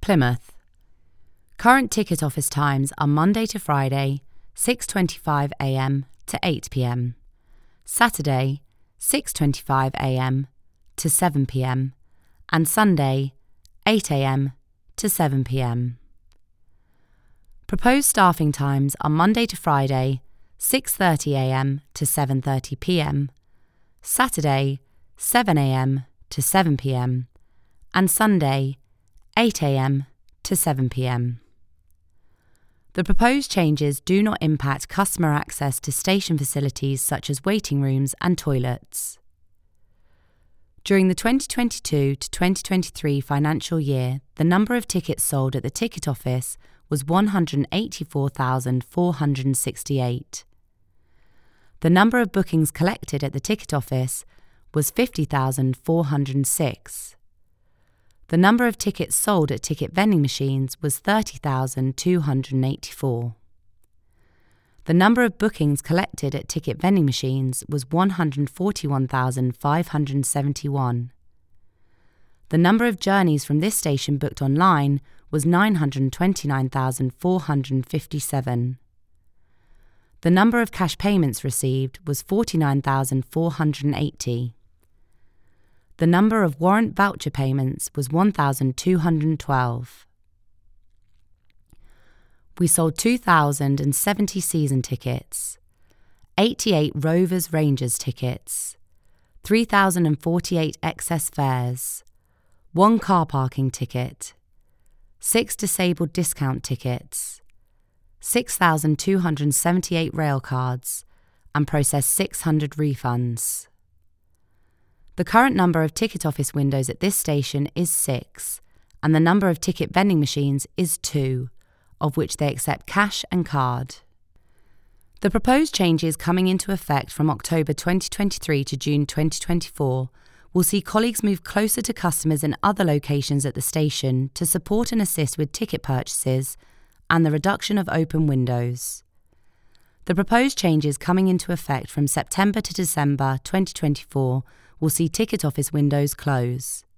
Plymouth. Current ticket office times are Monday to Friday, 6:25 a.m. to 8 p.m. Saturday, 6:25 a.m. to 7 p.m. and Sunday, 8 a.m. to 7 p.m. Proposed staffing times are Monday to Friday, 6:30 a.m. to 7:30 p.m. Saturday, 7 a.m. to 7 p.m. and Sunday, 8 a.m. to 7 p.m. The proposed changes do not impact customer access to station facilities such as waiting rooms and toilets. During the 2022 to 2023 financial year, the number of tickets sold at the ticket office was 184,468. The number of bookings collected at the ticket office was 50,406. The number of tickets sold at ticket vending machines was 30,284. The number of bookings collected at ticket vending machines was 141,571. The number of journeys from this station booked online was 929,457. The number of cash payments received was 49,480. The number of warrant voucher payments was 1,212. We sold 2,070 season tickets, 88 Rovers Rangers tickets, 3,048 excess fares, 1 car parking ticket, 6 disabled discount tickets, 6,278 rail cards, and processed 600 refunds. The current number of ticket office windows at this station is 6, and the number of ticket vending machines is 2, of which they accept cash and card. The proposed changes coming into effect from October 2023 to June 2024 will see colleagues move closer to customers in other locations at the station to support and assist with ticket purchases and the reduction of open windows. The proposed changes coming into effect from September to December 2024 will see ticket office windows close.